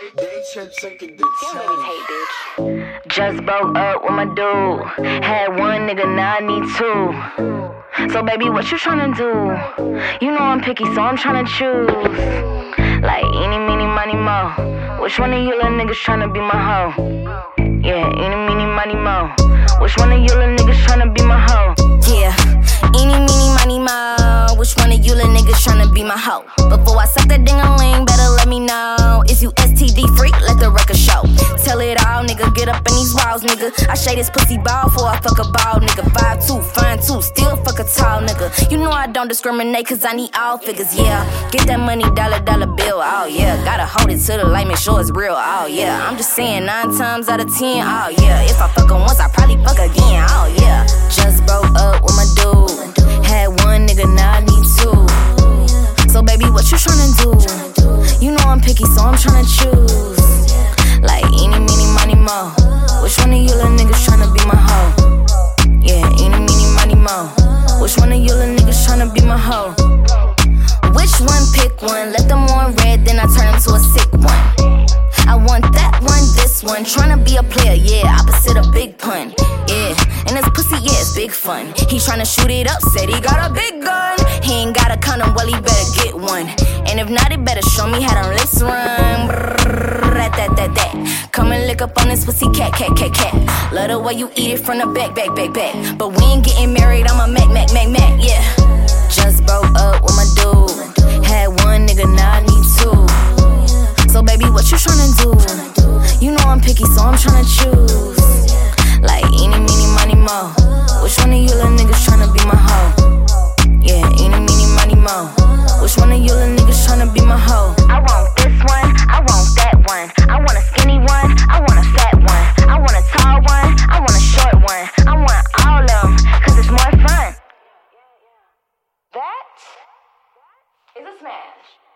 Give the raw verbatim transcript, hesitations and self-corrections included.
They should take it the time. Hey, bitch. Just broke up with my dude. Had one nigga, now I need two. So baby, what you tryna do? You know I'm picky, so I'm tryna choose. Like eeny, meeny, money, mo. Which one of you little niggas tryna be my hoe? Yeah, eeny, meeny, money, mo. Which one of you little niggas tryna be my hoe? Yeah, eeny, meeny, money, mo. Which one of you little niggas tryna be my hoe? Before I suck that ding-a-ling, better let me know. Is you S T D free? Let the record show. Tell it all, nigga, get up in these walls, nigga. I shade this pussy ball before I fuck a ball, nigga. five two, fine two, still fuck a tall nigga. You know I don't discriminate, cause I need all figures, yeah. Get that money, dollar, dollar bill, oh yeah. Gotta hold it to the light, make sure it's real, oh yeah. I'm just saying, nine times out of ten, oh yeah. If I fuck her once, I probably fuck again, oh yeah. Just broke up with my dude. Had one nigga, now I need two. So baby, what you tryna do? You know I'm picky, so I'm tryna choose. Like eeny, meeny, money, mo. Which one of you little niggas tryna be my hoe? Yeah, eeny, meeny, money, mo. Which one of you little niggas tryna be my hoe? Which one? Pick one. Let them on red, then I turn them to a sick one. I want that one, this one. Tryna be a player, yeah, opposite a big pun. Yeah, and this pussy, yeah, it's big fun. He tryna shoot it up, said he got a big gun. He ain't got a condom, well, he better get one. And if not, he better show me how them lips run. Brrr, that, that, that, that. Come and lick up on this pussy, cat, cat, cat, cat. Love the way you eat it from the back, back, back, back. But we ain't getting married, I'm a Mac, Mac, Mac, Mac, yeah. Just broke up with my dude. Had one nigga, now I need two. So baby, what you tryna do? You know I'm picky, so I'm tryna choose. Like eeny, meeny, money, mo. Which one of you little niggas tryna be my hoe? Yeah, eeny, meeny, money, mo. Which one of you little niggas tryna be my hoe? I want this one, I want that one. I want a skinny one, I want a fat one. I want a tall one, I want a short one. I want all of them, cause it's more fun. That is a smash.